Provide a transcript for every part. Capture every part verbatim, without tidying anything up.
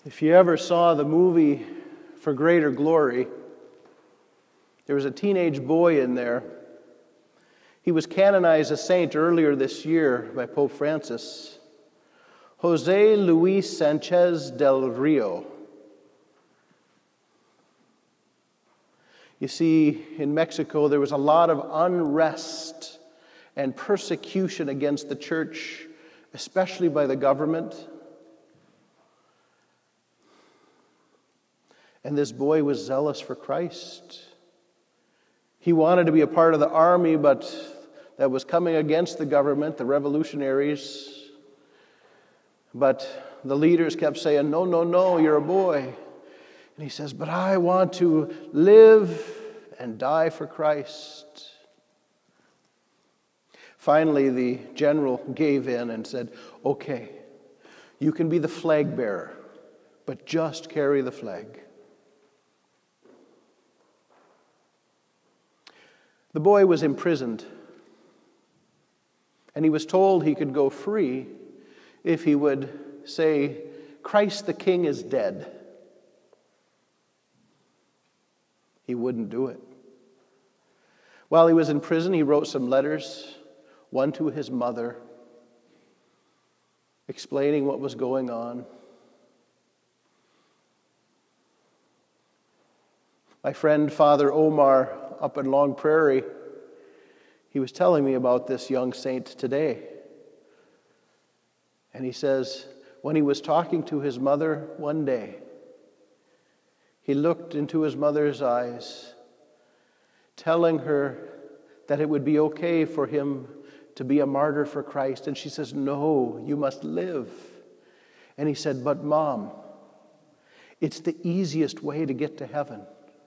If you ever saw the movie For Greater Glory, there was a teenage boy in there. He was canonized a saint earlier this year by Pope Francis. Jose Luis Sanchez del Rio. You see, in Mexico, there was a lot of unrest and persecution against the church, especially by the government. And this boy was zealous for Christ. He wanted to be a part of the army, but that was coming against the government, the revolutionaries. But the leaders kept saying, no, no, no, you're a boy. And he says, but I want to live and die for Christ. Finally, the general gave in and said, okay, you can be the flag bearer, but just carry the flag. The boy was imprisoned, and he was told he could go free if he would say, Christ the King is dead. He wouldn't do it. While he was in prison, he wrote some letters, one to his mother, explaining what was going on. My friend, Father Omar, up in Long Prairie, he was telling me about this young saint today. And he says, when he was talking to his mother one day, he looked into his mother's eyes, telling her that it would be okay for him to be a martyr for Christ. And she says, no, you must live. And he said, but Mom, it's the easiest way to get to heaven.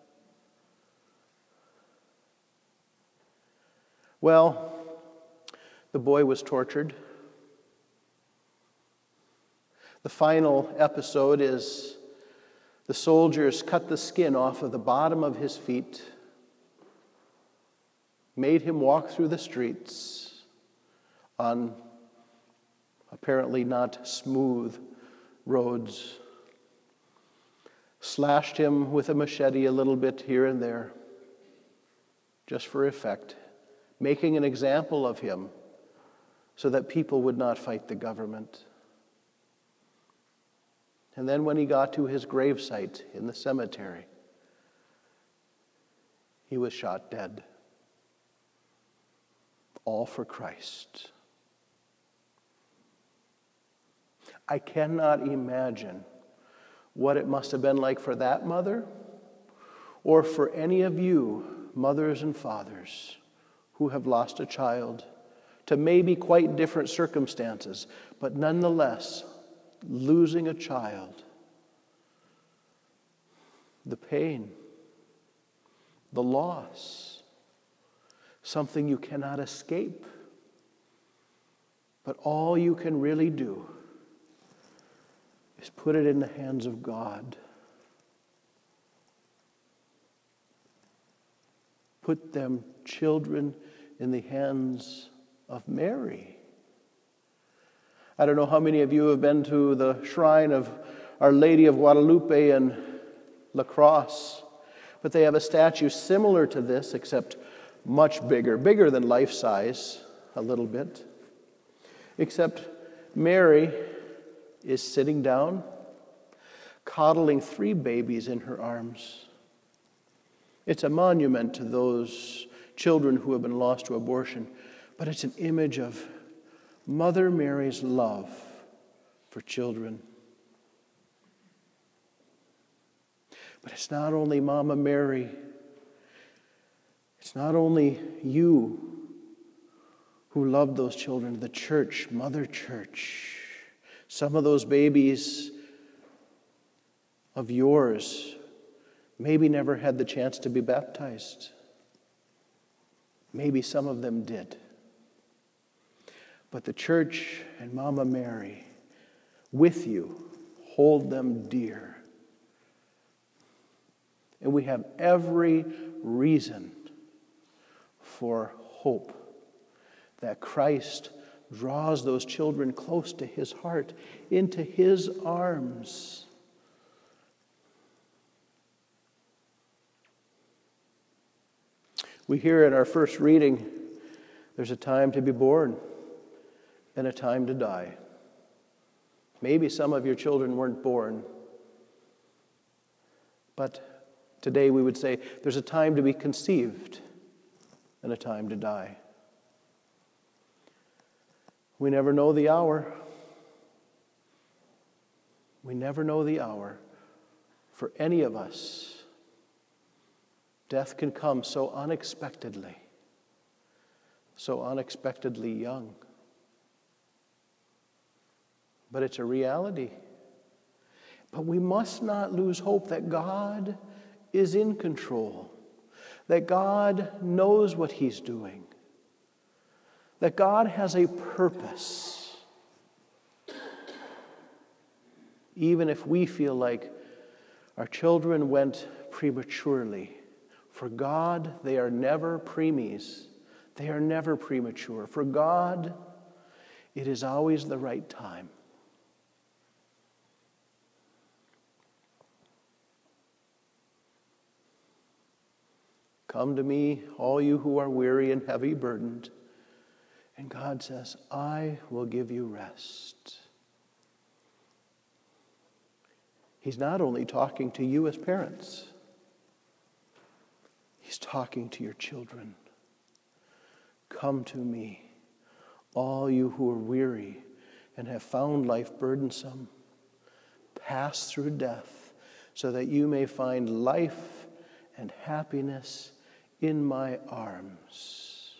Well, the boy was tortured. The final episode is the soldiers cut the skin off of the bottom of his feet, made him walk through the streets on apparently not smooth roads, slashed him with a machete a little bit here and there, just for effect, making an example of him so that people would not fight the government. And then when he got to his gravesite in the cemetery, he was shot dead. All for Christ. I cannot imagine what it must have been like for that mother, or for any of you, mothers and fathers, who have lost a child to maybe quite different circumstances, but nonetheless, losing a child. The pain, the loss, something you cannot escape. But all you can really do is put it in the hands of God. Put them, children, in the hands of Mary. I don't know how many of you have been to the shrine of Our Lady of Guadalupe in La Crosse, but they have a statue similar to this, except much bigger, bigger than life-size, a little bit. Except Mary is sitting down, coddling three babies in her arms. It's a monument to those children who have been lost to abortion, but it's an image of Mother Mary's love for children. But it's not only Mama Mary, it's not only you who loved those children, the church, Mother Church. Some of those babies of yours maybe never had the chance to be baptized. Maybe some of them did. But the church and Mama Mary, with you, hold them dear. And we have every reason for hope that Christ draws those children close to his heart, into his arms, We hear in our first reading, there's a time to be born and a time to die. Maybe some of your children weren't born, but today we would say there's a time to be conceived and a time to die. We never know the hour. We never know the hour for any of us. Death can come so unexpectedly, so unexpectedly young. But it's a reality. But we must not lose hope that God is in control, that God knows what He's doing, that God has a purpose. Even if we feel like our children went prematurely, for God, they are never preemies. They are never premature. For God, it is always the right time. Come to me, all you who are weary and heavy burdened. And God says, I will give you rest. He's not only talking to you as parents, He's talking to your children. Come to me, all you who are weary and have found life burdensome. Pass through death so that you may find life and happiness in my arms.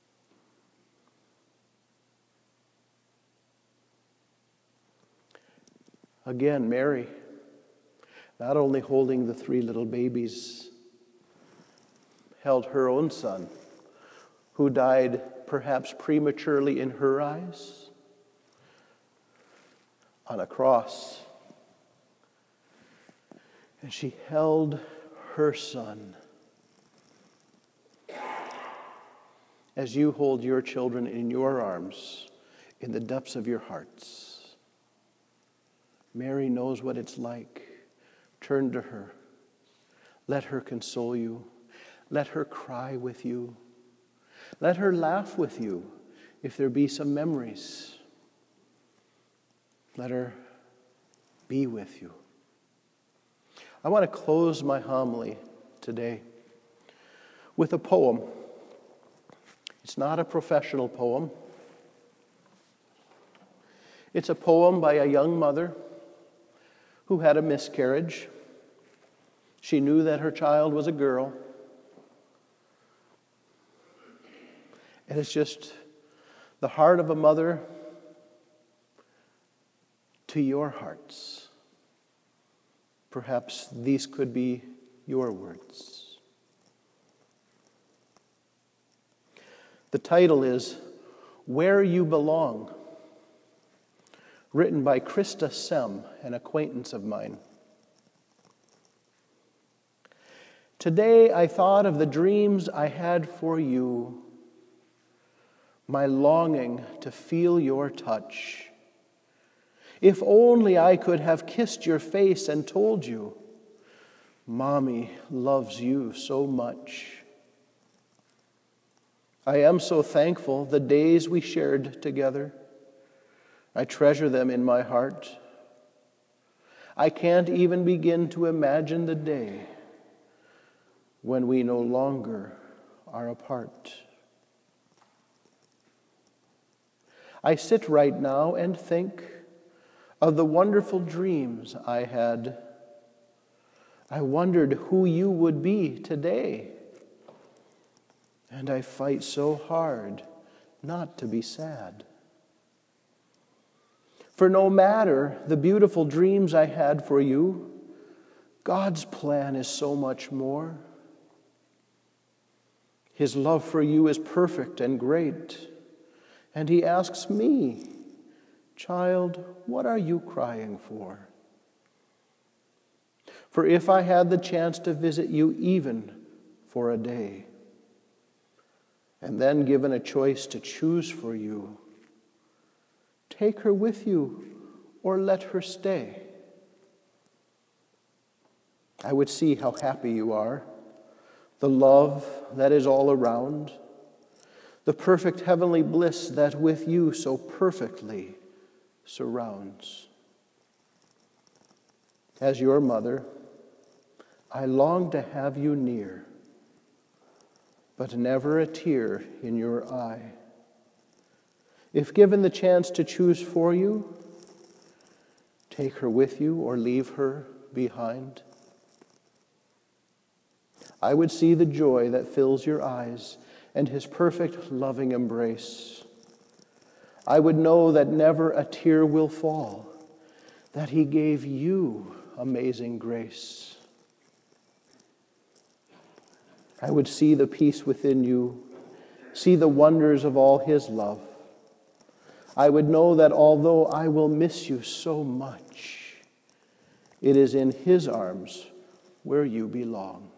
Again, Mary, not only holding the three little babies, held her own son, who died perhaps prematurely in her eyes, on a cross. And she held her son as you hold your children in your arms, in the depths of your hearts. Mary knows what it's like. Turn to her. Let her console you. Let her cry with you. Let her laugh with you if there be some memories. Let her be with you. I want to close my homily today with a poem. It's not a professional poem. It's a poem by a young mother who had a miscarriage. She knew that her child was a girl. And it's just the heart of a mother to your hearts. Perhaps these could be your words. The title is Where You Belong, written by Krista Sem, an acquaintance of mine. Today I thought of the dreams I had for you, my longing to feel your touch. If only I could have kissed your face and told you, Mommy loves you so much. I am so thankful the days we shared together. I treasure them in my heart. I can't even begin to imagine the day when we no longer are apart. I sit right now and think of the wonderful dreams I had. I wondered who you would be today. And I fight so hard not to be sad. For no matter the beautiful dreams I had for you, God's plan is so much more. His love for you is perfect and great. And He asks me, child, what are you crying for? For if I had the chance to visit you even for a day, and then given a choice to choose for you, take her with you or let her stay. I would see how happy you are, the love that is all around, the perfect heavenly bliss that with you so perfectly surrounds. As your mother, I long to have you near, but never a tear in your eye. If given the chance to choose for you, take her with you or leave her behind. I would see the joy that fills your eyes and his perfect loving embrace. I would know that never a tear will fall, that he gave you amazing grace. I would see the peace within you, see the wonders of all his love. I would know that although I will miss you so much, it is in his arms where you belong.